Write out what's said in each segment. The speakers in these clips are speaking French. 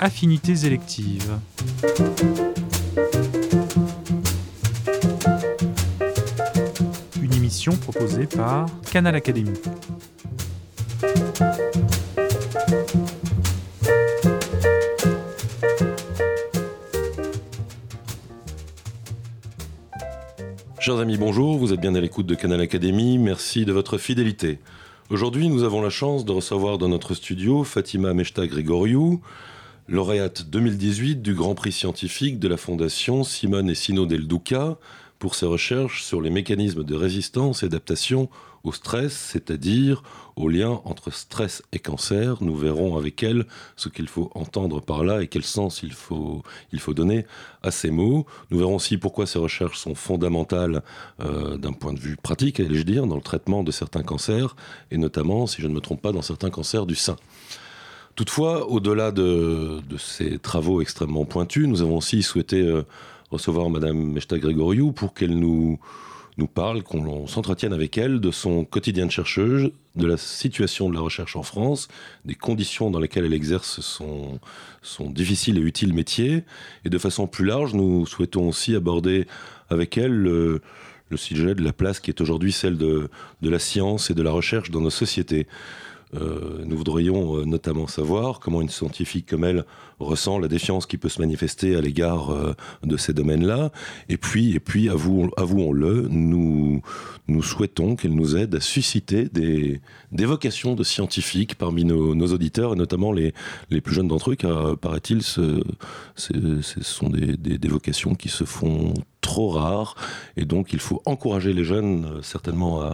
Affinités électives. Une émission proposée par Canal Académie. Chers amis, bonjour, vous êtes bien à l'écoute de Canal Académie, merci de votre fidélité. Aujourd'hui, nous avons la chance de recevoir dans notre studio Fatima Mechta-Grégoriou, lauréate 2018 du Grand Prix scientifique de la Fondation Simone et Sino Del Duca pour ses recherches sur les mécanismes de résistance et d'adaptation au stress, c'est-à-dire au lien entre stress et cancer. Nous verrons avec elle ce qu'il faut entendre par là et quel sens il faut donner à ces mots. Nous verrons aussi pourquoi ces recherches sont fondamentales d'un point de vue pratique, allais-je dire, dans le traitement de certains cancers, et notamment, si je ne me trompe pas, dans certains cancers du sein. Toutefois, au-delà de ces travaux extrêmement pointus, nous avons aussi souhaité recevoir Madame Mechta-Grégoriou pour qu'elle nous parle, qu'on s'entretienne avec elle de son quotidien de chercheuse, de la situation de la recherche en France, des conditions dans lesquelles elle exerce son difficile et utile métier. Et de façon plus large, nous souhaitons aussi aborder avec elle le sujet de la place qui est aujourd'hui celle de la science et de la recherche dans nos sociétés. Nous voudrions notamment savoir comment une scientifique comme elle ressent la défiance qui peut se manifester à l'égard de ces domaines-là. Et puis avouons-le, nous souhaitons qu'elle nous aide à susciter des vocations de scientifiques parmi nos auditeurs, et notamment les plus jeunes d'entre eux, car paraît-il, ce sont des vocations qui se font trop rares. Et donc il faut encourager les jeunes certainement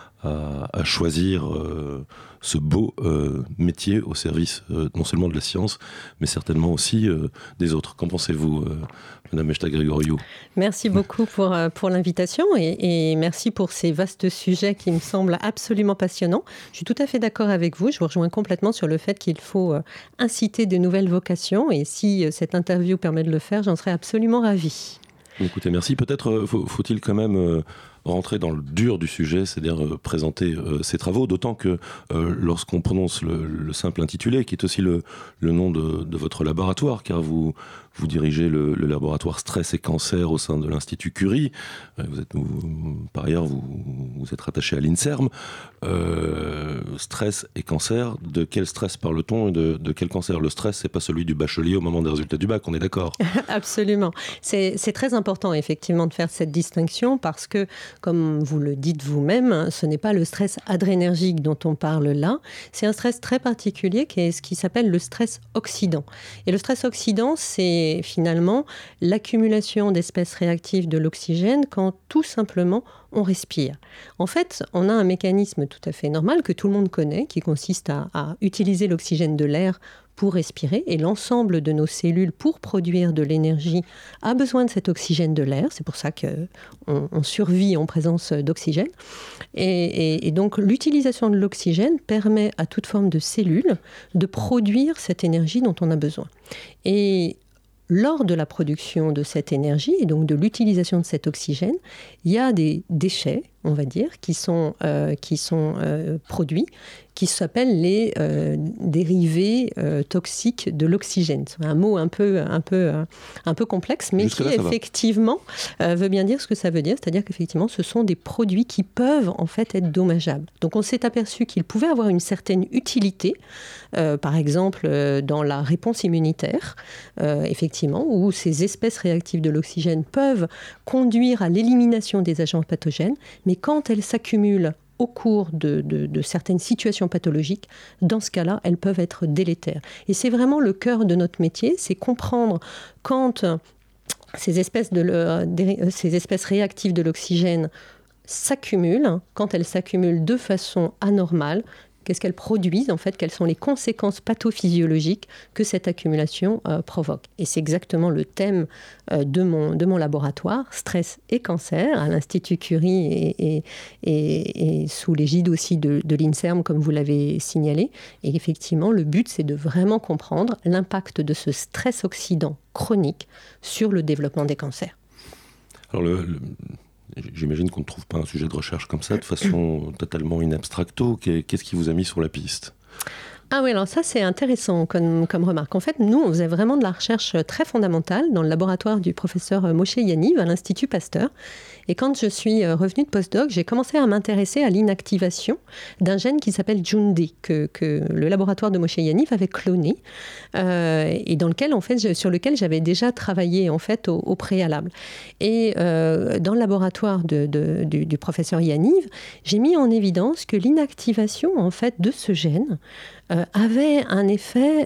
à choisir ce beau métier au service non seulement de la science, mais certainement aussi des autres. Qu'en pensez-vous, Madame Mechta-Grégoriou ? Merci beaucoup pour l'invitation et merci pour ces vastes sujets qui me semblent absolument passionnants. Je suis tout à fait d'accord avec vous. Je vous rejoins complètement sur le fait qu'il faut inciter de nouvelles vocations, et si cette interview permet de le faire, j'en serais absolument ravie. Écoutez, merci. Peut-être faut-il quand même rentrer dans le dur du sujet, c'est-à-dire présenter ces travaux, d'autant que lorsqu'on prononce le simple intitulé, qui est aussi le nom de votre laboratoire, car vous dirigez le laboratoire Stress et Cancer au sein de l'Institut Curie. Par ailleurs, vous êtes rattaché à l'INSERM. Stress et cancer, de quel stress parle-t-on et de quel cancer ? Le stress, c'est pas celui du bachelier au moment des résultats du bac, on est d'accord ? Absolument. C'est très important, effectivement, de faire cette distinction, parce que, comme vous le dites vous-même, ce n'est pas le stress adrénergique dont on parle là. C'est un stress très particulier qui est ce qui s'appelle le stress oxydant. Et le stress oxydant, c'est finalement l'accumulation d'espèces réactives de l'oxygène quand tout simplement on respire. En fait, on a un mécanisme tout à fait normal que tout le monde connaît, qui consiste à utiliser l'oxygène de l'air pour respirer, et l'ensemble de nos cellules, pour produire de l'énergie, a besoin de cet oxygène de l'air. C'est pour ça qu'on survit en présence d'oxygène. Et donc, l'utilisation de l'oxygène permet à toute forme de cellule de produire cette énergie dont on a besoin. Et lors de la production de cette énergie, et donc de l'utilisation de cet oxygène, il y a des déchets, on va dire, qui sont produits, qui s'appellent les dérivés toxiques de l'oxygène. C'est un mot un peu complexe, mais qui effectivement veut bien dire ce que ça veut dire, c'est-à-dire qu'effectivement, ce sont des produits qui peuvent en fait être dommageables. Donc on s'est aperçu qu'ils pouvaient avoir une certaine utilité, par exemple dans la réponse immunitaire, effectivement, où ces espèces réactives de l'oxygène peuvent conduire à l'élimination des agents pathogènes, mais quand elles s'accumulent au cours de certaines situations pathologiques, dans ce cas-là, elles peuvent être délétères. Et c'est vraiment le cœur de notre métier, c'est comprendre quand ces espèces réactives de l'oxygène s'accumulent, quand elles s'accumulent de façon anormale, qu'est-ce qu'elles produisent, en fait, quelles sont les conséquences pathophysiologiques que cette accumulation provoque. Et c'est exactement le thème de mon laboratoire, Stress et Cancer, à l'Institut Curie et sous l'égide aussi de l'INSERM, comme vous l'avez signalé. Et effectivement, le but, c'est de vraiment comprendre l'impact de ce stress oxydant chronique sur le développement des cancers. Alors, j'imagine qu'on ne trouve pas un sujet de recherche comme ça de façon totalement in abstracto. Qu'est-ce qui vous a mis sur la piste ? Ah oui, alors ça c'est intéressant comme remarque. En fait, nous, on faisait vraiment de la recherche très fondamentale dans le laboratoire du professeur Moshe Yaniv à l'Institut Pasteur. Et quand je suis revenue de postdoc, j'ai commencé à m'intéresser à l'inactivation d'un gène qui s'appelle JUND que le laboratoire de Moshe Yaniv avait cloné et sur lequel j'avais déjà travaillé en fait au préalable. Et dans le laboratoire du professeur Yaniv, j'ai mis en évidence que l'inactivation en fait de ce gène avait un effet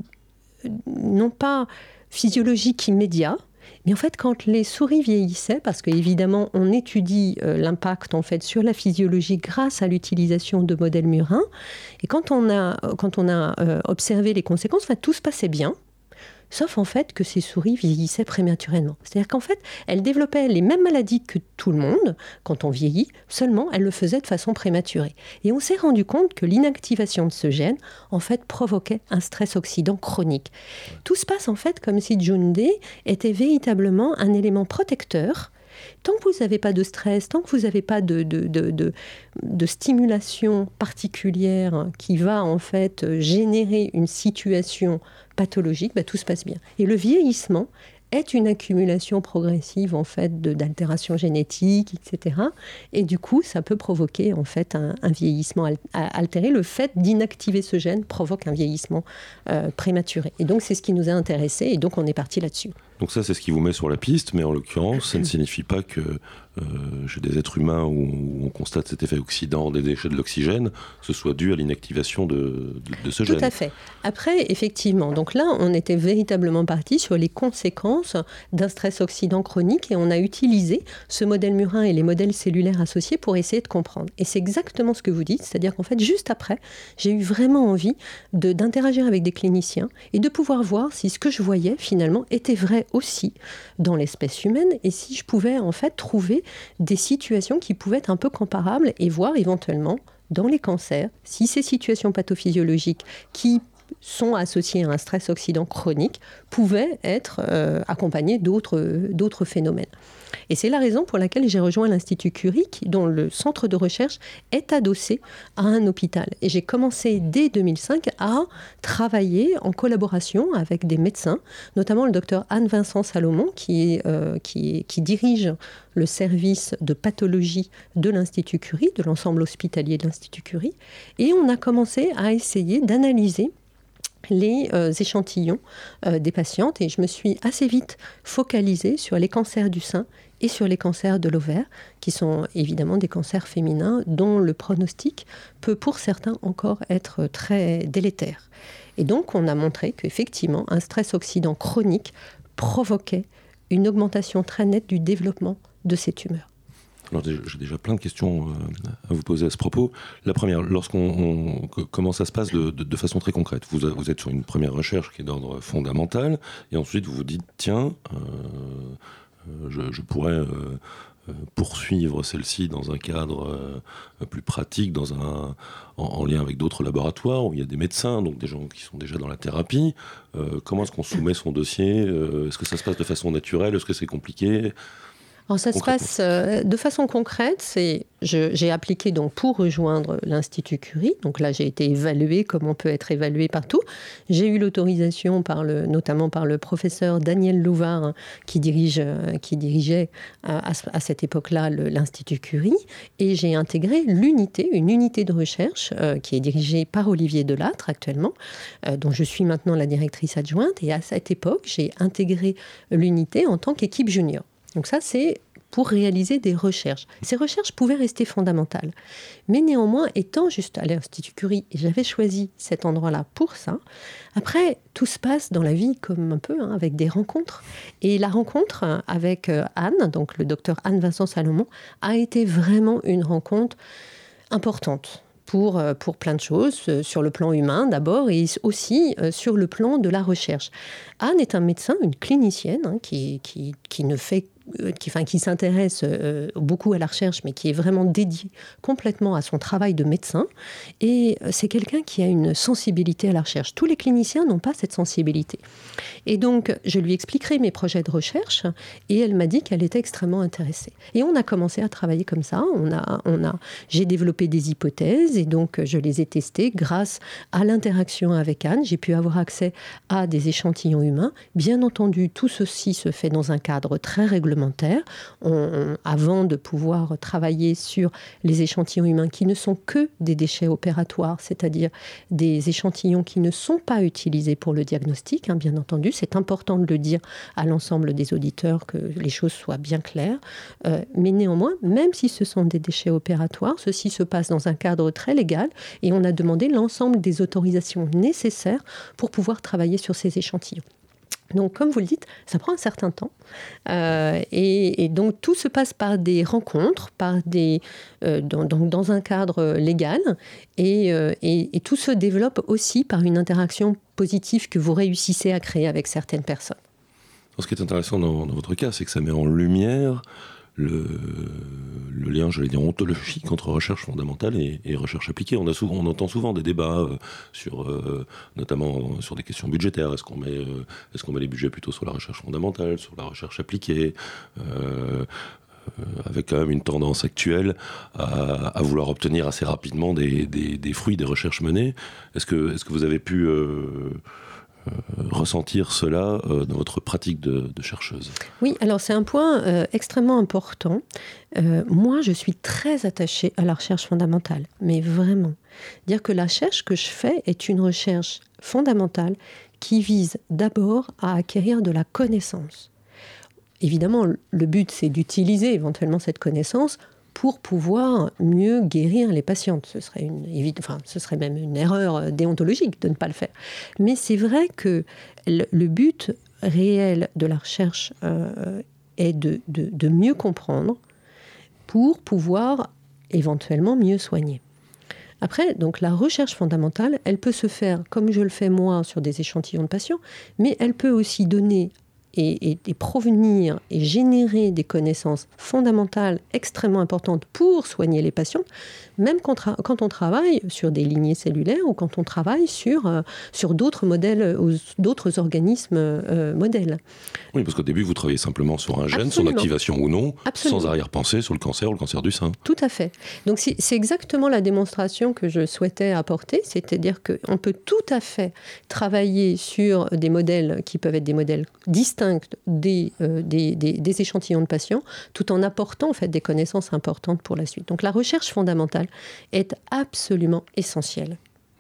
non pas physiologique immédiat, mais en fait, quand les souris vieillissaient, parce qu'évidemment, on étudie l'impact en fait sur la physiologie grâce à l'utilisation de modèles murins, et quand on a observé les conséquences, tout se passait bien. Sauf en fait que ces souris vieillissaient prématurément. C'est-à-dire qu'en fait, elles développaient les mêmes maladies que tout le monde quand on vieillit, seulement elles le faisaient de façon prématurée. Et on s'est rendu compte que l'inactivation de ce gène, en fait, provoquait un stress oxydant chronique. Tout se passe en fait comme si JUND était véritablement un élément protecteur. Tant que vous n'avez pas de stress, tant que vous n'avez pas de stimulation particulière qui va en fait générer une situation pathologique, tout se passe bien. Et le vieillissement est une accumulation progressive en fait d'altérations génétiques, etc. Et du coup, ça peut provoquer en fait un vieillissement altéré. Le fait d'inactiver ce gène provoque un vieillissement prématuré. Et donc, c'est ce qui nous a intéressés. Et donc, on est parti là-dessus. Donc ça, c'est ce qui vous met sur la piste, mais en l'occurrence, ça ne signifie pas que chez des êtres humains où on constate cet effet oxydant des déchets de l'oxygène, ce soit dû à l'inactivation de ce gène. Tout à fait. Après, effectivement, donc là, on était véritablement parti sur les conséquences d'un stress oxydant chronique et on a utilisé ce modèle murin et les modèles cellulaires associés pour essayer de comprendre. Et c'est exactement ce que vous dites, c'est-à-dire qu'en fait, juste après, j'ai eu vraiment envie d'interagir avec des cliniciens et de pouvoir voir si ce que je voyais, finalement, était vrai aussi dans l'espèce humaine et si je pouvais en fait trouver des situations qui pouvaient être un peu comparables et voir éventuellement dans les cancers si ces situations pathophysiologiques qui sont associées à un stress oxydant chronique pouvaient être accompagnées d'autres phénomènes. Et c'est la raison pour laquelle j'ai rejoint l'Institut Curie, dont le centre de recherche est adossé à un hôpital. Et j'ai commencé dès 2005 à travailler en collaboration avec des médecins, notamment le docteur Anne-Vincent Salomon, qui dirige le service de pathologie de l'Institut Curie, de l'ensemble hospitalier de l'Institut Curie. Et on a commencé à essayer d'analyser les échantillons des patientes et je me suis assez vite focalisée sur les cancers du sein et sur les cancers de l'ovaire, qui sont évidemment des cancers féminins dont le pronostic peut pour certains encore être très délétère. Et donc on a montré qu'effectivement un stress oxydant chronique provoquait une augmentation très nette du développement de ces tumeurs. Alors j'ai déjà plein de questions à vous poser à ce propos. La première, comment ça se passe de façon très concrète ? Vous êtes sur une première recherche qui est d'ordre fondamental, et ensuite vous vous dites, tiens, je pourrais poursuivre celle-ci dans un cadre plus pratique, en lien avec d'autres laboratoires où il y a des médecins, donc des gens qui sont déjà dans la thérapie. Comment est-ce qu'on soumet son dossier ? Est-ce que ça se passe de façon naturelle ? Est-ce que c'est compliqué ? Alors ça se passe de façon concrète. J'ai appliqué donc pour rejoindre l'Institut Curie. Donc là, j'ai été évaluée comme on peut être évalué partout. J'ai eu l'autorisation notamment par le professeur Daniel Louvard qui dirigeait à cette époque-là l'Institut Curie. Et j'ai intégré une unité de recherche qui est dirigée par Olivier Delattre actuellement, dont je suis maintenant la directrice adjointe. Et à cette époque, j'ai intégré l'unité en tant qu'équipe junior. Donc ça, c'est pour réaliser des recherches. Ces recherches pouvaient rester fondamentales. Mais néanmoins, étant juste à l'Institut Curie, et j'avais choisi cet endroit-là pour ça, après, tout se passe dans la vie comme un peu, avec des rencontres. Et la rencontre avec Anne, donc le docteur Anne-Vincent Salomon, a été vraiment une rencontre importante. Pour plein de choses, sur le plan humain d'abord et aussi sur le plan de la recherche. Anne est un médecin, une clinicienne qui ne fait qui s'intéresse beaucoup à la recherche, mais qui est vraiment dédié complètement à son travail de médecin. Et c'est quelqu'un qui a une sensibilité à la recherche. Tous les cliniciens n'ont pas cette sensibilité. Et donc, je lui expliquerai mes projets de recherche, et elle m'a dit qu'elle était extrêmement intéressée. Et on a commencé à travailler comme ça. J'ai développé des hypothèses, et donc je les ai testées grâce à l'interaction avec Anne. J'ai pu avoir accès à des échantillons humains. Bien entendu, tout ceci se fait dans un cadre très réglementaire. Avant de pouvoir travailler sur les échantillons humains qui ne sont que des déchets opératoires, c'est-à-dire des échantillons qui ne sont pas utilisés pour le diagnostic, bien entendu. C'est important de le dire à l'ensemble des auditeurs, que les choses soient bien claires. Mais néanmoins, même si ce sont des déchets opératoires, ceci se passe dans un cadre très légal, et on a demandé l'ensemble des autorisations nécessaires pour pouvoir travailler sur ces échantillons. Donc, comme vous le dites, ça prend un certain temps. Et donc, tout se passe par des rencontres, dans un cadre légal. Et tout se développe aussi par une interaction positive que vous réussissez à créer avec certaines personnes. Ce qui est intéressant dans votre cas, c'est que ça met en lumière le lien, j'allais dire, ontologique entre recherche fondamentale et recherche appliquée. On entend souvent des débats notamment sur des questions budgétaires. Est-ce qu'on met les budgets plutôt sur la recherche fondamentale, sur la recherche appliquée, avec quand même une tendance actuelle à vouloir obtenir assez rapidement des fruits des recherches menées. Est-ce que vous avez pu ressentir cela dans votre pratique de chercheuse? Oui, alors c'est un point extrêmement important. Moi, je suis très attachée à la recherche fondamentale, mais vraiment. Dire que la recherche que je fais est une recherche fondamentale qui vise d'abord à acquérir de la connaissance. Évidemment, le but, c'est d'utiliser éventuellement cette connaissance pour pouvoir mieux guérir les patientes. Ce serait même une erreur déontologique de ne pas le faire. Mais c'est vrai que le but réel de la recherche est de mieux comprendre pour pouvoir éventuellement mieux soigner. Après, donc la recherche fondamentale, elle peut se faire comme je le fais moi sur des échantillons de patients, mais elle peut aussi donner et provenir et générer des connaissances fondamentales extrêmement importantes pour soigner les patients, même quand on travaille sur des lignées cellulaires ou quand on travaille sur d'autres modèles, d'autres organismes modèles. Oui, parce qu'au début, vous travaillez simplement sur un gène, Absolument. son activation ou non, Absolument. sans arrière-pensée sur le cancer ou le cancer du sein. Tout à fait. Donc c'est exactement la démonstration que je souhaitais apporter, c'est-à-dire qu'on peut tout à fait travailler sur des modèles qui peuvent être des modèles distincts des échantillons de patients, tout en apportant en fait des connaissances importantes pour la suite. Donc la recherche fondamentale est absolument essentielle.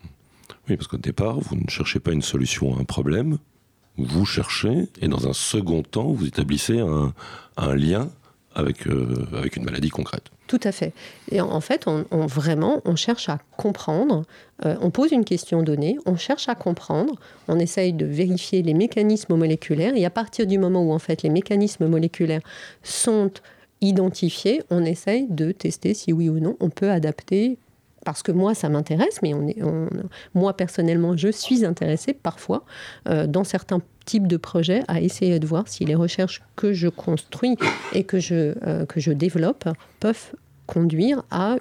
Oui, parce qu'au départ, vous ne cherchez pas une solution à un problème, vous cherchez, et dans un second temps, vous établissez un lien avec une maladie concrète. Tout à fait. Et en fait, on cherche à comprendre, on pose une question donnée, on cherche à comprendre, on essaye de vérifier les mécanismes moléculaires, et à partir du moment où en fait les mécanismes moléculaires sont identifiés, on essaye de tester si oui ou non on peut adapter. Parce que moi, ça m'intéresse, mais moi, personnellement, je suis intéressée parfois, dans certains types de projets, à essayer de voir si les recherches que je construis et que je développe peuvent conduire à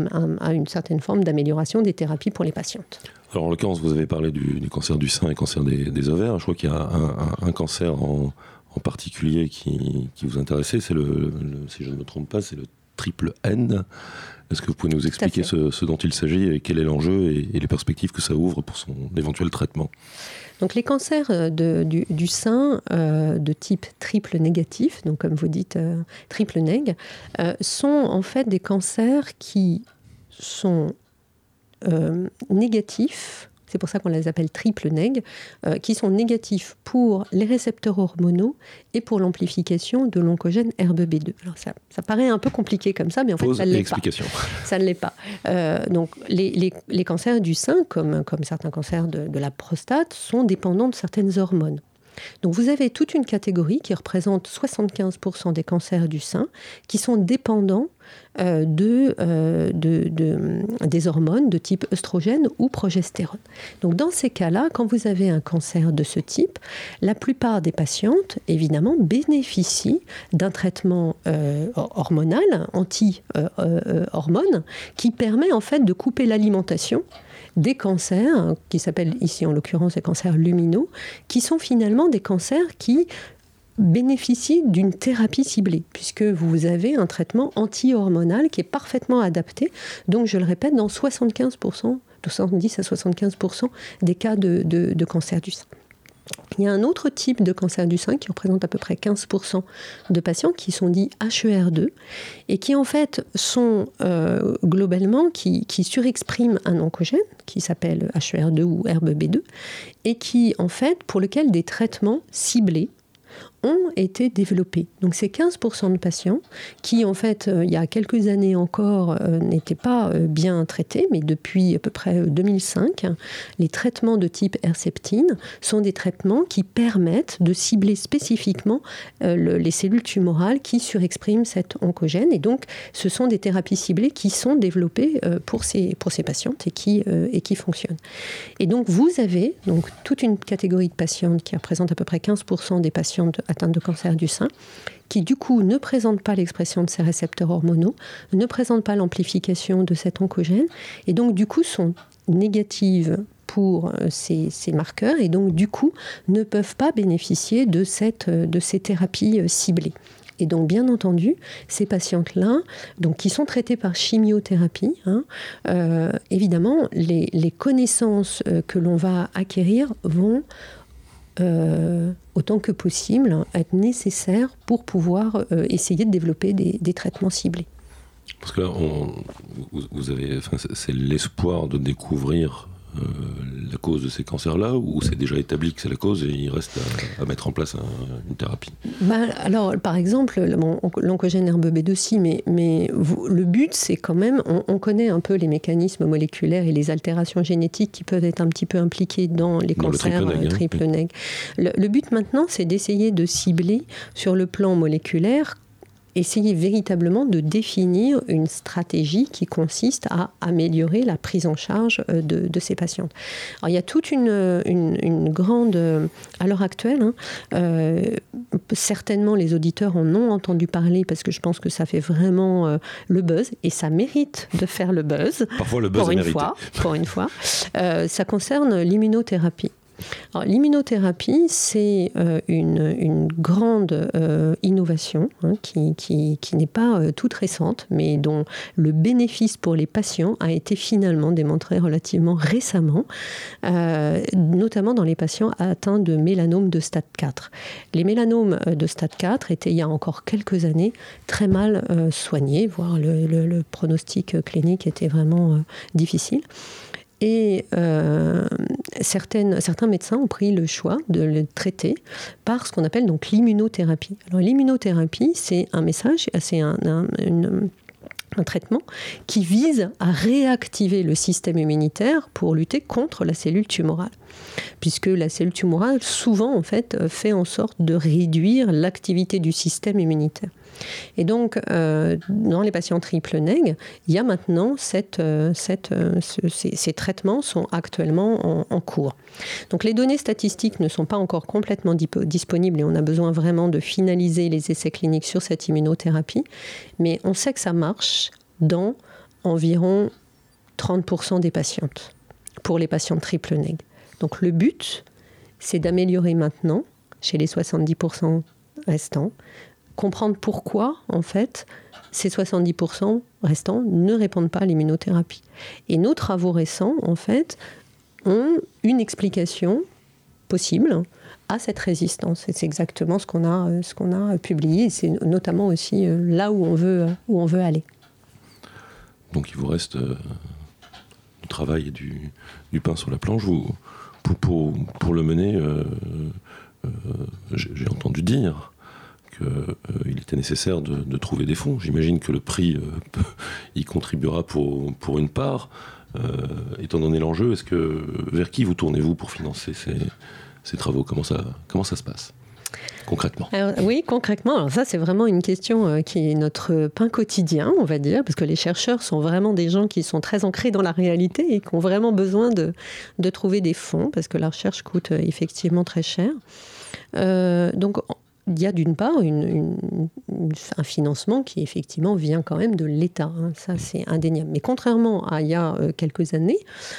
une certaine forme d'amélioration des thérapies pour les patientes. Alors, en l'occurrence, vous avez parlé du cancer du sein et cancer des ovaires. Je crois qu'il y a un cancer en particulier qui vous intéressait. C'est si je ne me trompe pas, c'est le triple N. Est-ce que vous pouvez nous expliquer ce dont il s'agit et quel est l'enjeu et les perspectives que ça ouvre pour son éventuel traitement? Donc les cancers du sein de type triple négatif, donc comme vous dites triple nég, sont en fait des cancers qui sont négatifs. C'est pour ça qu'on les appelle triple nég, qui sont négatifs pour les récepteurs hormonaux et pour l'amplification de l'oncogène HERB-B2. Alors ça paraît un peu compliqué comme ça, mais en fait, ça ne l'est pas. Ça ne l'est pas. Donc, les cancers du sein, comme certains cancers de la prostate, sont dépendants de certaines hormones. Donc, vous avez toute une catégorie qui représente 75% des cancers du sein, qui sont dépendants des hormones de type œstrogène ou progestérone. Donc dans ces cas-là, quand vous avez un cancer de ce type, la plupart des patientes, évidemment, bénéficient d'un traitement hormonal, anti-hormone, qui permet en fait de couper l'alimentation des cancers, qui s'appellent ici en l'occurrence les cancers luminaux, qui sont finalement des cancers qui bénéficient d'une thérapie ciblée, puisque vous avez un traitement anti-hormonal qui est parfaitement adapté. Donc, je le répète, dans 75%, de 70 à 75% des cas de cancer du sein. Il y a un autre type de cancer du sein qui représente à peu près 15% de patients qui sont dits HER2 et qui en fait sont globalement qui surexpriment un oncogène qui s'appelle HER2 ou HERB2 et qui en fait pour lequel des traitements ciblés ont été développés. Donc c'est 15% de patients qui, en fait, il y a quelques années encore, n'étaient pas bien traités, mais depuis à peu près 2005, les traitements de type Herceptine sont des traitements qui permettent de cibler spécifiquement les cellules tumorales qui surexpriment cet oncogène. Et donc, ce sont des thérapies ciblées qui sont développées pour ces patientes et qui fonctionnent. Et donc, vous avez donc, toute une catégorie de patientes qui représente à peu près 15% des patientes atteintes de cancer du sein, qui du coup ne présentent pas l'expression de ces récepteurs hormonaux, ne présentent pas l'amplification de cet oncogène, et donc du coup sont négatives pour ces marqueurs, et donc du coup ne peuvent pas bénéficier de ces thérapies ciblées. Et donc, bien entendu, ces patientes-là, donc, qui sont traitées par chimiothérapie, évidemment, les connaissances que l'on va acquérir vont autant que possible être nécessaires pour pouvoir essayer de développer des traitements ciblés. Parce que là, vous avez, c'est l'espoir de découvrir la cause de ces cancers-là, ou c'est déjà établi que c'est la cause et il reste à mettre en place une thérapie? Alors, par exemple, l'oncogène HERB2, si, mais le but, c'est quand même, on connaît un peu les mécanismes moléculaires et les altérations génétiques qui peuvent être un petit peu impliquées dans les cancers triple neg. Le but maintenant, c'est d'essayer de cibler sur le plan moléculaire, essayer véritablement de définir une stratégie qui consiste à améliorer la prise en charge de ces patientes. Alors, il y a toute une grande... à l'heure actuelle, certainement les auditeurs en ont entendu parler parce que je pense que ça fait vraiment le buzz et ça mérite de faire le buzz. Parfois le buzz pour est une mérité. Pour une fois. Ça concerne l'immunothérapie. Alors, l'immunothérapie, c'est une grande innovation qui n'est pas toute récente, mais dont le bénéfice pour les patients a été finalement démontré relativement récemment, notamment dans les patients atteints de mélanome de stade 4. Les mélanomes de stade 4 étaient, il y a encore quelques années, très mal soignés, voire le pronostic clinique était vraiment difficile. Et certains médecins ont pris le choix de le traiter par ce qu'on appelle donc l'immunothérapie. Alors l'immunothérapie, c'est un message, c'est un traitement qui vise à réactiver le système immunitaire pour lutter contre la cellule tumorale. Puisque la cellule tumorale, souvent, en fait en sorte de réduire l'activité du système immunitaire. Et donc, dans les patients triple neg, il y a maintenant ces traitements sont actuellement en cours. Donc, les données statistiques ne sont pas encore complètement disponibles et on a besoin vraiment de finaliser les essais cliniques sur cette immunothérapie. Mais on sait que ça marche dans environ 30% des patientes, pour les patients triple neg. Donc, le but, c'est d'améliorer maintenant, chez les 70% restants, comprendre pourquoi, en fait, ces 70% restants ne répondent pas à l'immunothérapie. Et nos travaux récents, en fait, ont une explication possible à cette résistance. Et c'est exactement ce qu'on a publié. Et c'est notamment aussi là où on veut aller. Donc il vous reste du travail et du pain sur la planche. Pour le mener, j'ai entendu dire qu'il était nécessaire de trouver des fonds. J'imagine que le prix y contribuera pour une part. Étant donné l'enjeu, vers qui vous tournez-vous pour financer ces travaux ? Comment ça se passe ? concrètement? Alors, oui, concrètement. Alors ça, c'est vraiment une question qui est notre pain quotidien, on va dire, parce que les chercheurs sont vraiment des gens qui sont très ancrés dans la réalité et qui ont vraiment besoin de trouver des fonds, parce que la recherche coûte effectivement très cher. Donc, il y a d'une part un financement qui effectivement vient quand même de l'État. Hein. Ça, c'est indéniable. Mais contrairement à il y a quelques années,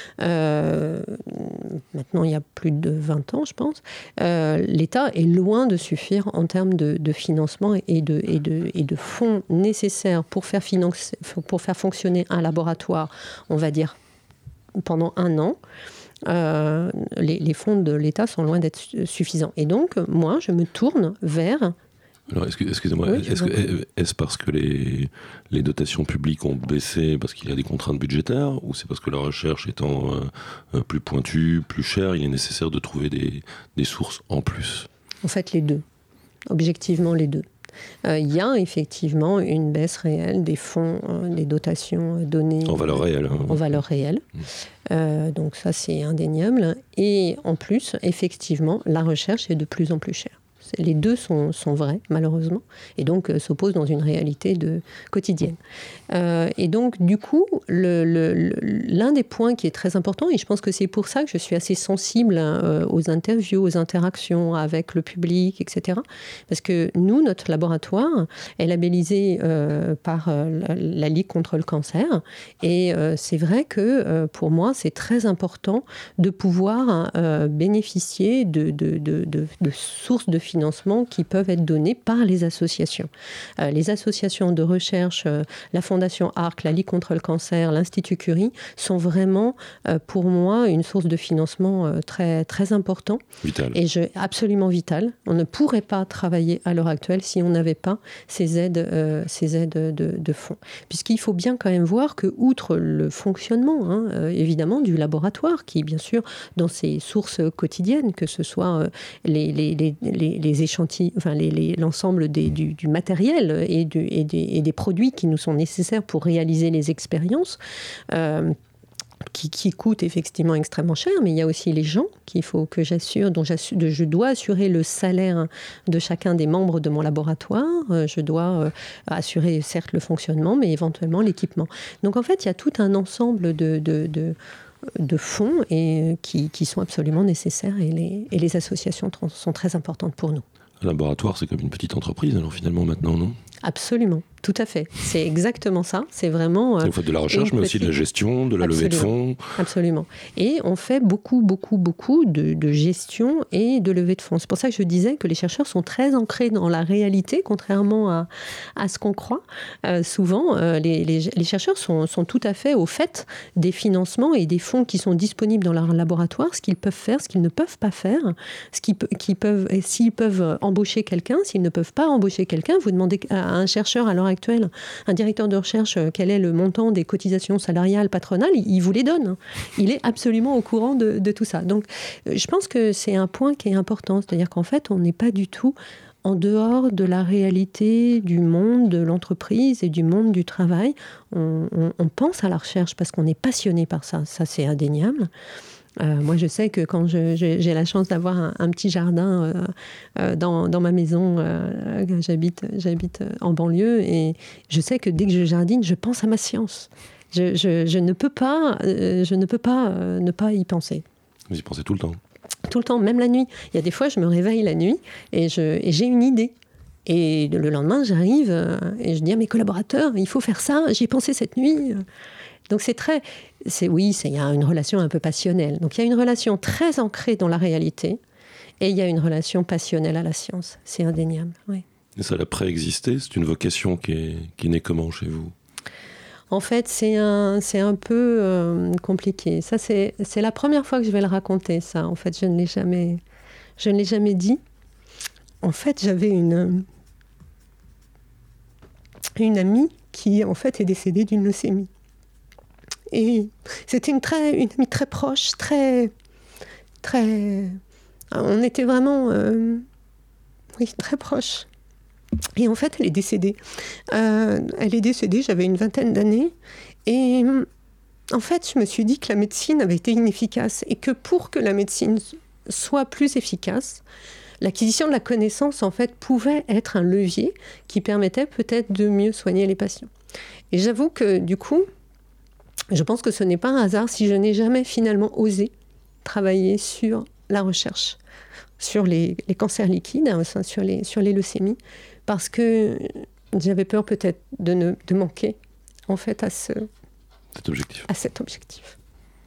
maintenant il y a plus de 20 ans, je pense, l'État est loin de suffire en termes de financement et de fonds nécessaires pour faire fonctionner un laboratoire, on va dire, pendant 1 an. Les fonds de l'État sont loin d'être suffisants. Et donc, moi, je me tourne vers... Alors, excusez-moi, oui, est-ce parce que les dotations publiques ont baissé parce qu'il y a des contraintes budgétaires, ou c'est parce que la recherche étant plus pointue, plus chère, il est nécessaire de trouver des sources en plus? En fait, les deux. Objectivement, les deux. Il y a effectivement une baisse réelle des fonds, des dotations données en valeur réelle. En valeur réelle. Donc ça, c'est indéniable. Et en plus, effectivement, la recherche est de plus en plus chère. Les deux sont vrais, malheureusement, et donc s'opposent dans une réalité quotidienne. Et donc, du coup, l'un des points qui est très important, et je pense que c'est pour ça que je suis assez sensible aux interviews, aux interactions avec le public, etc. Parce que nous, notre laboratoire est labellisé par la Ligue contre le cancer, et c'est vrai que pour moi, c'est très important de pouvoir bénéficier de sources de financement qui peuvent être donnés par les associations. Les associations de recherche, la Fondation ARC, la Ligue contre le cancer, l'Institut Curie, sont vraiment, pour moi, une source de financement très, très important. Vital. Et absolument vital. On ne pourrait pas travailler à l'heure actuelle si on n'avait pas ces aides de fonds. Puisqu'il faut bien quand même voir que, outre le fonctionnement, évidemment, du laboratoire, qui, bien sûr, dans ses sources quotidiennes, que ce soit les échantillons, enfin l'ensemble du matériel et des produits qui nous sont nécessaires pour réaliser les expériences, qui coûtent effectivement extrêmement cher, mais il y a aussi les gens qu'il faut que j'assure, je dois assurer le salaire de chacun des membres de mon laboratoire, je dois assurer certes le fonctionnement, mais éventuellement l'équipement. Donc en fait, il y a tout un ensemble de fonds et qui sont absolument nécessaires, et les associations sont très importantes pour nous. Un laboratoire, c'est comme une petite entreprise, alors finalement maintenant, non ? Absolument, tout à fait. C'est exactement ça. C'est vraiment... Vous faites de la recherche, mais aussi de la gestion, de la levée de fonds. Absolument. Et on fait beaucoup de gestion et de levée de fonds. C'est pour ça que je disais que les chercheurs sont très ancrés dans la réalité, contrairement à ce qu'on croit. Souvent, les chercheurs sont tout à fait au fait des financements et des fonds qui sont disponibles dans leur laboratoire, ce qu'ils peuvent faire, ce qu'ils ne peuvent pas faire, s'ils peuvent embaucher quelqu'un, s'ils ne peuvent pas embaucher quelqu'un. Vous demandez à un chercheur à l'heure actuelle, un directeur de recherche, quel est le montant des cotisations salariales patronales, il vous les donne. Il est absolument au courant de tout ça. Donc, je pense que c'est un point qui est important. C'est-à-dire qu'en fait, on n'est pas du tout en dehors de la réalité du monde de l'entreprise et du monde du travail. On pense à la recherche parce qu'on est passionné par ça. Ça, c'est indéniable. Moi, je sais que quand j'ai la chance d'avoir un petit jardin dans ma maison, j'habite en banlieue, et je sais que dès que je jardine, je pense à ma science. Je ne peux pas ne pas y penser. Vous y pensez tout le temps ? Tout le temps, même la nuit. Il y a des fois, je me réveille la nuit et j'ai une idée. Et le lendemain, j'arrive et je dis à mes collaborateurs, il faut faire ça, j'y ai pensé cette nuit. Donc il y a une relation un peu passionnelle. Donc il y a une relation très ancrée dans la réalité et il y a une relation passionnelle à la science. C'est indéniable, oui. Et ça a préexisté ? C'est une vocation qui naît comment chez vous ? En fait, c'est un peu compliqué. Ça, c'est la première fois que je vais le raconter, ça. En fait, je ne l'ai jamais dit. En fait, j'avais une amie qui, en fait, est décédée d'une leucémie. Et c'était une amie très proche, on était vraiment très proches. Et en fait, elle est décédée. J'avais une 20aine d'années. Et en fait, je me suis dit que la médecine avait été inefficace et que pour que la médecine soit plus efficace, l'acquisition de la connaissance, en fait, pouvait être un levier qui permettait peut-être de mieux soigner les patients. Et j'avoue que, du coup, je pense que ce n'est pas un hasard si je n'ai jamais finalement osé travailler sur la recherche, sur les cancers liquides, sur les leucémies, parce que j'avais peur peut-être de manquer, en fait, à cet objectif.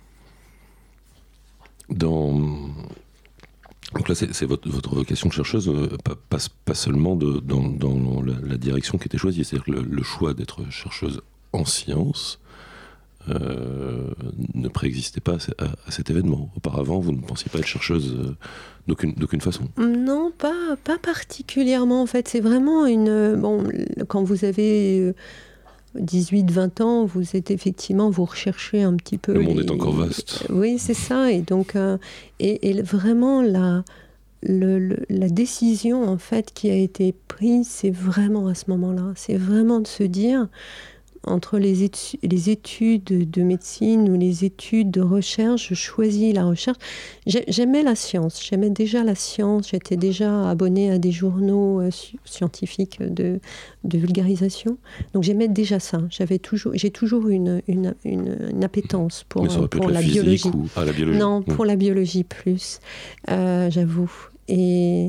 Donc là, c'est votre vocation de chercheuse, pas seulement dans la direction qui était choisie, c'est-à-dire que le choix d'être chercheuse en sciences ne préexistait pas à cet événement. Auparavant, vous ne pensiez pas être chercheuse d'aucune façon? Non, pas particulièrement, en fait. C'est vraiment quand vous avez 18-20 ans, vous êtes effectivement, vous recherchez un petit peu... Le monde est encore vaste. Oui, c'est ça. Et donc, et vraiment, la décision, en fait, qui a été prise, c'est vraiment à ce moment-là. C'est vraiment de se dire, entre les études de médecine ou les études de recherche, je choisis la recherche. J'aimais la science, j'aimais déjà la science, j'étais déjà abonnée à des journaux scientifiques de vulgarisation. Donc j'aimais déjà ça. J'ai toujours une appétence pour la biologie. La biologie. Non, pour la biologie plus, j'avoue. Et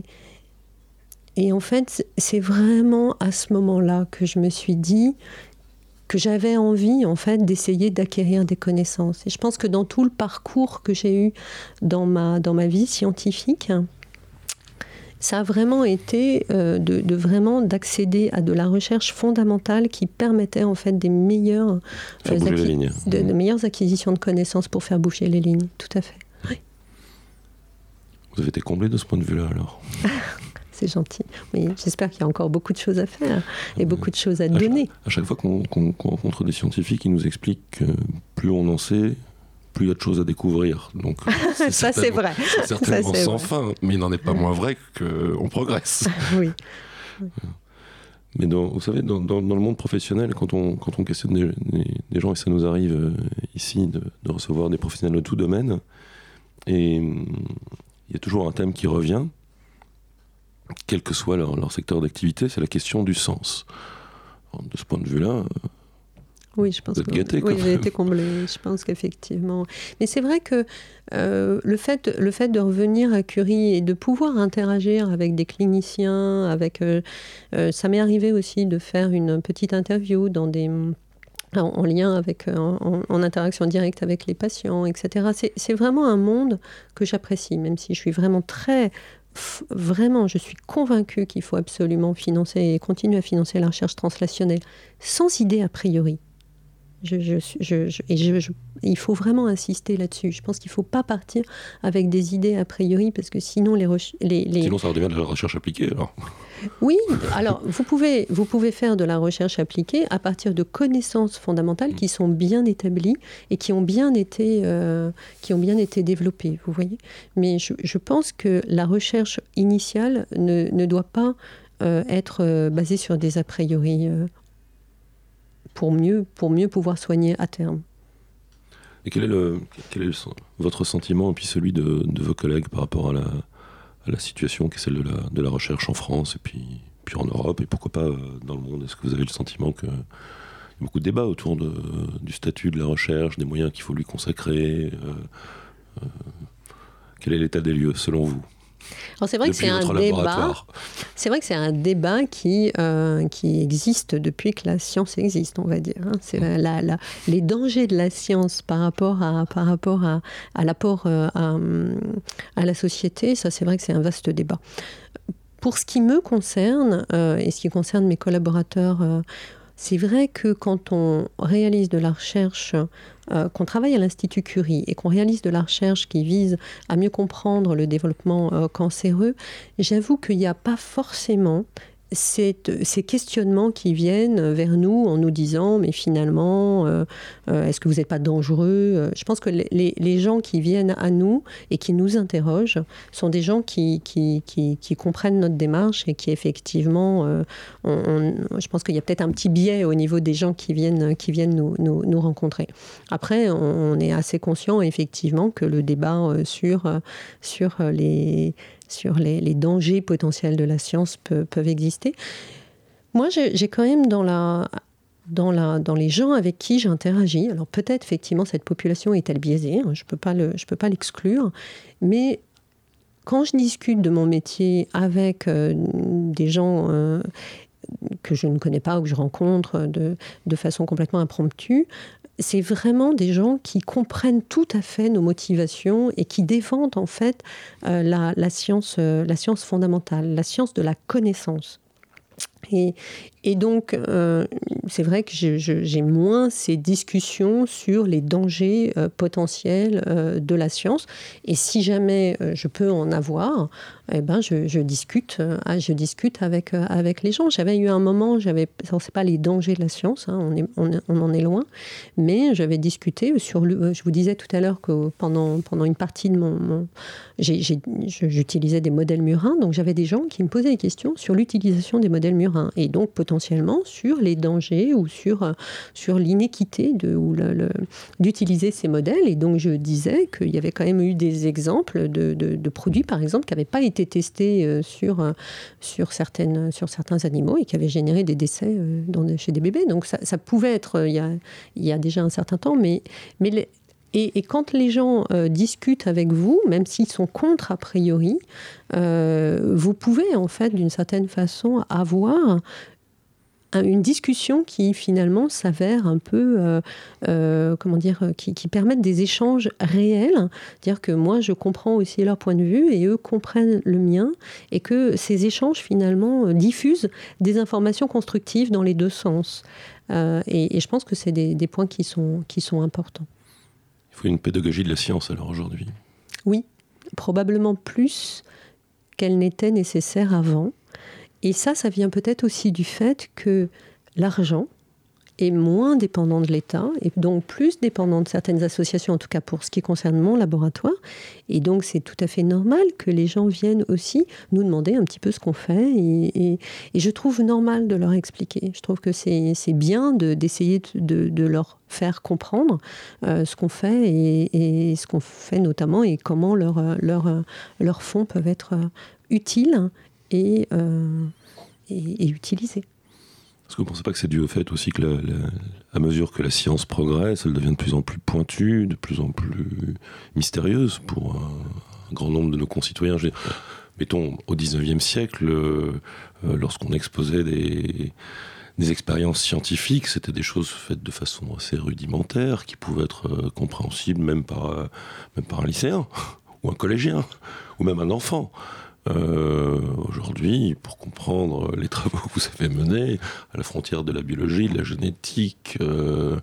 en fait, c'est vraiment à ce moment-là que je me suis dit que j'avais envie, en fait, d'essayer d'acquérir des connaissances. Et je pense que dans tout le parcours que j'ai eu dans ma vie scientifique, ça a vraiment été d'accéder à de la recherche fondamentale qui permettait, en fait, de meilleures acquisitions de connaissances pour faire bouger les lignes. Tout à fait. Oui. Vous avez été comblée de ce point de vue-là, alors? C'est gentil. Oui, j'espère qu'il y a encore beaucoup de choses à faire et beaucoup de choses à donner. À chaque fois qu'on rencontre des scientifiques, ils nous expliquent que plus on en sait, plus il y a de choses à découvrir. Donc, ça, c'est vrai. C'est certainement sans fin, mais il n'en est pas moins vrai qu'on progresse. Oui. Mais vous savez, dans le monde professionnel, quand on questionne des gens, et ça nous arrive ici de recevoir des professionnels de tout domaine, et il y a toujours un thème qui revient, quel que soit leur secteur d'activité, c'est la question du sens. Alors, de ce point de vue-là, oui, je pense vous êtes gâtés, oui, j'ai été comblée. Je pense qu'effectivement. Mais c'est vrai que le fait de revenir à Curie et de pouvoir interagir avec des cliniciens, ça m'est arrivé aussi de faire une petite interview en lien avec, en interaction directe avec les patients, etc. C'est vraiment un monde que j'apprécie, même si je suis vraiment je suis convaincue qu'il faut absolument financer et continuer à financer la recherche translationnelle sans idée a priori. Il faut vraiment insister là-dessus. Je pense qu'il ne faut pas partir avec des idées a priori parce que sinon Sinon ça redevient de la recherche appliquée alors. Oui, alors vous pouvez faire de la recherche appliquée à partir de connaissances fondamentales qui sont bien établies et qui ont bien été développées, vous voyez. Mais je pense que la recherche initiale ne doit pas être basée sur des a priori pour mieux pouvoir soigner à terme. Et quel est votre sentiment et puis celui de vos collègues par rapport à la situation qui est celle de la recherche en France et puis en Europe et pourquoi pas dans le monde? Est-ce que vous avez le sentiment qu'il y a beaucoup de débats autour du statut de la recherche, des moyens qu'il faut lui consacrer quel est l'état des lieux selon vous? Alors c'est vrai que c'est un débat. C'est vrai que c'est un débat qui existe depuis que la science existe, on va dire. C'est les dangers de la science par rapport à l'apport à la société. Ça, c'est vrai que c'est un vaste débat. Pour ce qui me concerne et ce qui concerne mes collaborateurs. C'est vrai que quand on réalise de la recherche, qu'on travaille à l'Institut Curie et qu'on réalise de la recherche qui vise à mieux comprendre le développement cancéreux, j'avoue qu'il n'y a pas forcément ces questionnements qui viennent vers nous en nous disant mais finalement est-ce que vous n'êtes pas dangereux? Je pense que les gens qui viennent à nous et qui nous interrogent sont des gens qui comprennent notre démarche et qui effectivement je pense qu'il y a peut-être un petit biais au niveau des gens qui viennent nous rencontrer. Après on est assez conscient effectivement que le débat sur sur les dangers potentiels de la science peuvent exister. Moi, j'ai quand même dans les gens avec qui j'interagis, alors peut-être effectivement cette population est-elle biaisée, je peux pas l'exclure, mais quand je discute de mon métier avec des gens que je ne connais pas ou que je rencontre de façon complètement impromptue, c'est vraiment des gens qui comprennent tout à fait nos motivations et qui défendent en fait la science fondamentale, la science de la connaissance. Et donc, c'est vrai que j'ai moins ces discussions sur les dangers potentiels de la science. Et si jamais je peux en avoir, eh ben je discute avec les gens. J'avais eu un moment, c'est pas les dangers de la science, hein, on en est loin, mais j'avais discuté je vous disais tout à l'heure que pendant une partie de j'utilisais des modèles murins, donc j'avais des gens qui me posaient des questions sur l'utilisation des modèles murins et donc potentiellement sur les dangers ou sur l'inéquité d'utiliser ces modèles. Et donc je disais qu'il y avait quand même eu des exemples de produits, par exemple, qui n'avaient pas été testés sur certains animaux et qui avaient généré des décès chez des bébés. Donc ça pouvait être il y a déjà un certain temps, et quand les gens discutent avec vous, même s'ils sont contre a priori, vous pouvez en fait d'une certaine façon avoir une discussion qui finalement s'avère un peu, qui permettent des échanges réels. C'est-à-dire que moi je comprends aussi leur point de vue et eux comprennent le mien, et que ces échanges finalement diffusent des informations constructives dans les deux sens. Et je pense que c'est des points qui sont importants. Il faut une pédagogie de la science alors aujourd'hui. Oui, probablement plus qu'elle n'était nécessaire avant. Et ça vient peut-être aussi du fait que l'argent est moins dépendant de l'État et donc plus dépendant de certaines associations, en tout cas pour ce qui concerne mon laboratoire. Et donc c'est tout à fait normal que les gens viennent aussi nous demander un petit peu ce qu'on fait, et je trouve normal de leur expliquer. Je trouve que c'est bien d'essayer de leur faire comprendre ce qu'on fait et ce qu'on fait notamment, et comment leurs fonds peuvent être utiles et utilisés. Est-ce que vous ne pensez pas que c'est dû au fait aussi que à mesure que la science progresse, elle devient de plus en plus pointue, de plus en plus mystérieuse pour un grand nombre de nos concitoyens? Mettons, au XIXe siècle, lorsqu'on exposait des expériences scientifiques, c'était des choses faites de façon assez rudimentaire, qui pouvaient être compréhensibles même par un lycéen, ou un collégien, ou même un enfant. Aujourd'hui, pour comprendre les travaux que vous avez menés à la frontière de la biologie, de la génétique, il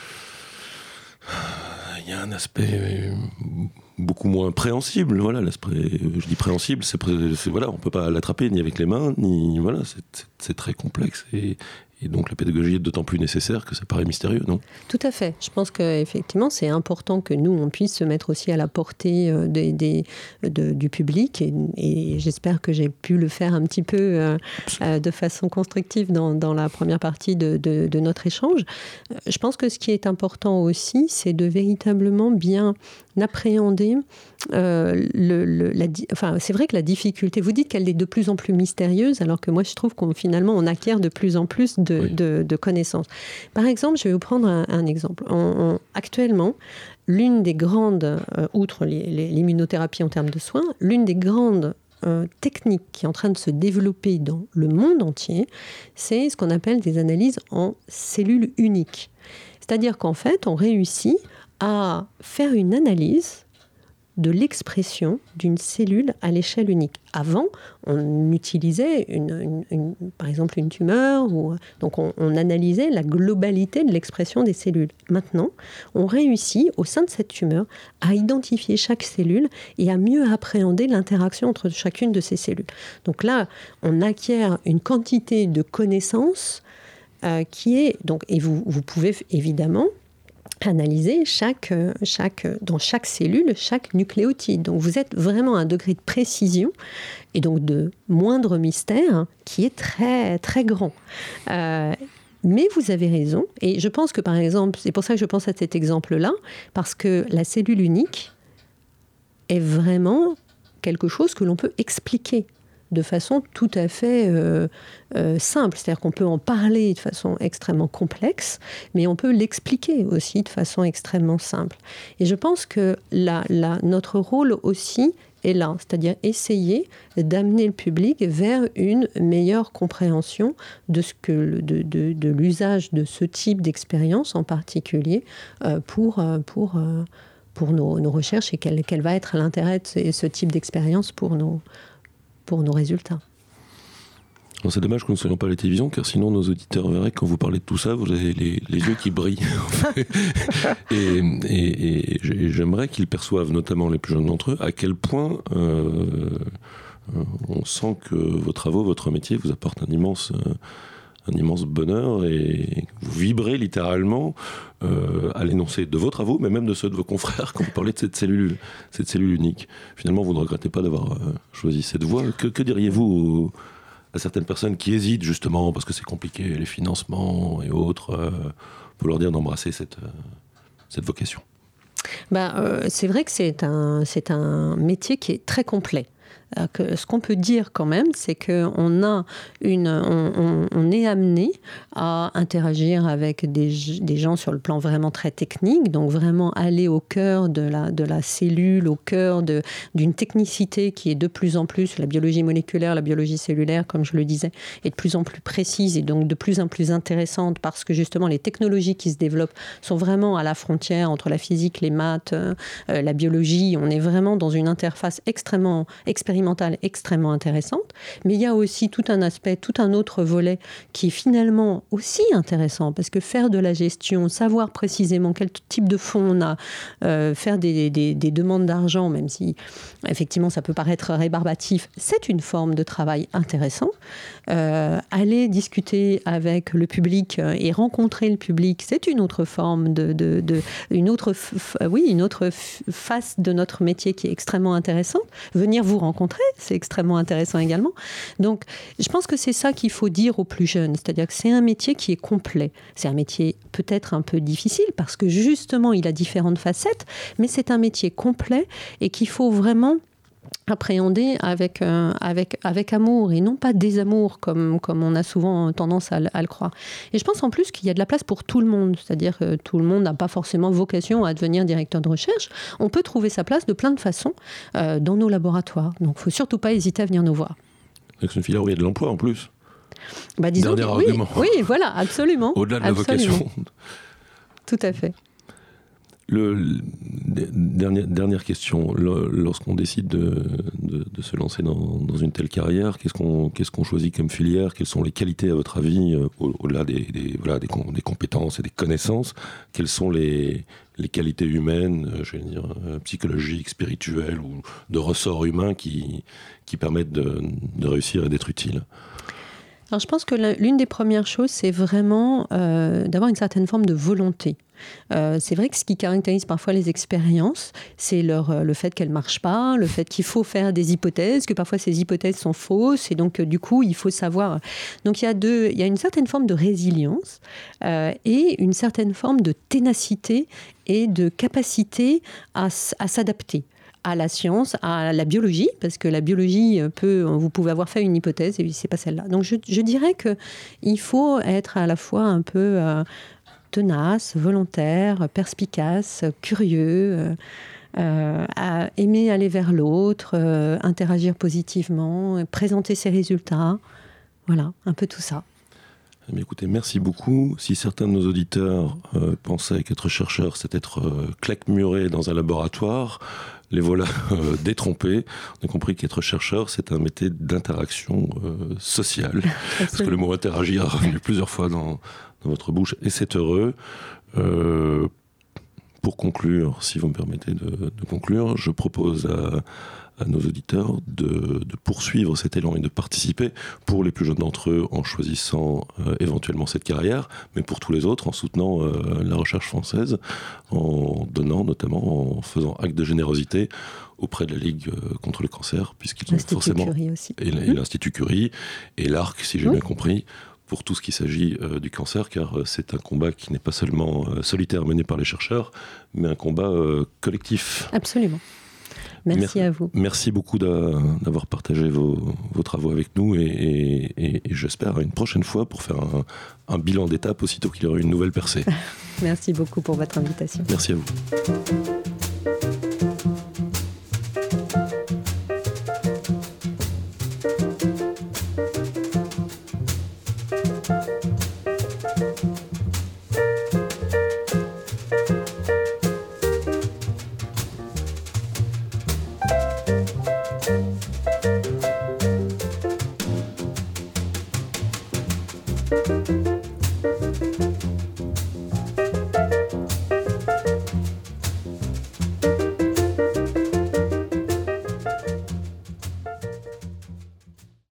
y a un aspect beaucoup moins préhensible. Voilà, je dis préhensible, voilà, on ne peut pas l'attraper ni avec les mains, ni voilà, c'est très complexe. Et donc la pédagogie est d'autant plus nécessaire que ça paraît mystérieux, non? Tout à fait. Je pense qu'effectivement, c'est important que nous, on puisse se mettre aussi à la portée du public. Et j'espère que j'ai pu le faire un petit peu de façon constructive dans la première partie de notre échange. Je pense que ce qui est important aussi, c'est de véritablement bien appréhender c'est vrai que la difficulté, vous dites qu'elle est de plus en plus mystérieuse, alors que moi je trouve finalement on acquiert de plus en plus de connaissances. Par exemple, je vais vous prendre un exemple. Actuellement, l'une des grandes, outre l'immunothérapie en termes de soins, l'une des grandes techniques qui est en train de se développer dans le monde entier, c'est ce qu'on appelle des analyses en cellules uniques. C'est-à-dire qu'en fait, on réussit à faire une analyse de l'expression d'une cellule à l'échelle unique. Avant, on utilisait par exemple une tumeur, donc on analysait la globalité de l'expression des cellules. Maintenant, on réussit au sein de cette tumeur à identifier chaque cellule et à mieux appréhender l'interaction entre chacune de ces cellules. Donc là, on acquiert une quantité de connaissances qui est donc, et vous pouvez évidemment analyser dans chaque cellule, chaque nucléotide. Donc vous êtes vraiment à un degré de précision et donc de moindre mystère qui est très, très grand. Mais vous avez raison. Et je pense que, par exemple, c'est pour ça que je pense à cet exemple-là, parce que la cellule unique est vraiment quelque chose que l'on peut expliquer de façon tout à fait simple. C'est-à-dire qu'on peut en parler de façon extrêmement complexe, mais on peut l'expliquer aussi de façon extrêmement simple. Et je pense que notre rôle aussi est là, c'est-à-dire essayer d'amener le public vers une meilleure compréhension de l'usage de ce type d'expérience en particulier pour nos recherches et quel va être l'intérêt de ce type d'expérience pour nos résultats. Alors c'est dommage que nous ne soyons pas à la télévision, car sinon nos auditeurs verraient que quand vous parlez de tout ça, vous avez les yeux qui brillent. et j'aimerais qu'ils perçoivent, notamment les plus jeunes d'entre eux, à quel point on sent que vos travaux, votre métier vous apporte un immense bonheur, et vous vibrez littéralement à l'énoncé de vos travaux, mais même de ceux de vos confrères quand vous parlez de cette cellule unique. Finalement, vous ne regrettez pas d'avoir choisi cette voie. Que diriez-vous à certaines personnes qui hésitent justement parce que c'est compliqué, les financements et autres, pour leur dire d'embrasser cette vocation? C'est vrai que c'est un métier qui est très complet. Ce qu'on peut dire quand même, c'est qu'on on est amené à interagir avec des gens sur le plan vraiment très technique, donc vraiment aller au cœur de la cellule, au cœur d'une technicité qui est de plus en plus, la biologie moléculaire, la biologie cellulaire, comme je le disais, est de plus en plus précise et donc de plus en plus intéressante, parce que justement les technologies qui se développent sont vraiment à la frontière entre la physique, les maths, la biologie. On est vraiment dans une interface extrêmement expérimentale, extrêmement intéressante, mais il y a aussi tout un aspect, tout un autre volet qui est finalement aussi intéressant, parce que faire de la gestion, savoir précisément quel type de fonds on a, faire des demandes d'argent, même si effectivement ça peut paraître rébarbatif, c'est une forme de travail intéressant. Aller discuter avec le public et rencontrer le public, c'est une autre forme une autre face de notre métier qui est extrêmement intéressante. Venir vous rencontrer, c'est extrêmement intéressant également. Donc, je pense que c'est ça qu'il faut dire aux plus jeunes, c'est-à-dire que c'est un métier qui est complet. C'est un métier peut-être un peu difficile parce que justement, il a différentes facettes, mais c'est un métier complet et qu'il faut vraiment appréhender avec amour et non pas désamour comme on a souvent tendance à le croire. Et je pense en plus qu'il y a de la place pour tout le monde, c'est-à-dire que tout le monde n'a pas forcément vocation à devenir directeur de recherche. On peut trouver sa place de plein de façons dans nos laboratoires. Donc il ne faut surtout pas hésiter à venir nous voir. C'est une filière où il y a de l'emploi en plus. Disons dernier argument. Oui, voilà, absolument. Au-delà de la vocation. Tout à fait. Dernière question, lorsqu'on décide de se lancer dans une telle carrière, qu'est-ce qu'on choisit comme filière? Quelles sont les qualités, à votre avis, au-delà des compétences et des connaissances? Quelles sont les qualités humaines, je vais dire, psychologiques, spirituelles ou de ressort humain qui permettent de réussir et d'être utile? Alors, je pense que l'une des premières choses, c'est vraiment d'avoir une certaine forme de volonté. C'est vrai que ce qui caractérise parfois les expériences, c'est le fait qu'elles ne marchent pas, le fait qu'il faut faire des hypothèses, que parfois ces hypothèses sont fausses, et donc du coup, il faut savoir. Donc il y a une certaine forme de résilience et une certaine forme de ténacité et de capacité à s'adapter à la science, à la biologie, parce que la biologie vous pouvez avoir fait une hypothèse et c'est pas celle-là. Donc je dirais qu'il faut être à la fois un peu tenace, volontaire, perspicace, curieux, aimer aller vers l'autre, interagir positivement, présenter ses résultats. Voilà, un peu tout ça. Mais écoutez, merci beaucoup. Si certains de nos auditeurs pensaient qu'être chercheur, c'est être claquemuré dans un laboratoire, les voilà détrompés. On a compris qu'être chercheur, c'est un métier d'interaction sociale. Parce que le mot interagir est revenu plusieurs fois dans votre bouche, et c'est heureux. Pour conclure, si vous me permettez de conclure, je propose à nos auditeurs de poursuivre cet élan et de participer, pour les plus jeunes d'entre eux, en choisissant éventuellement cette carrière, mais pour tous les autres, en soutenant la recherche française, en donnant, notamment en faisant acte de générosité auprès de la Ligue contre le cancer, puisqu'ils ont forcément... Curie aussi. Et l'Institut Curie, et l'ARC, si j'ai bien compris, pour tout ce qu'il s'agit du cancer, car c'est un combat qui n'est pas seulement solitaire mené par les chercheurs, mais un combat collectif. Absolument. Merci à vous. Merci beaucoup d'avoir partagé vos travaux avec nous et j'espère une prochaine fois pour faire un bilan d'étape aussitôt qu'il y aura une nouvelle percée. Merci beaucoup pour votre invitation. Merci à vous.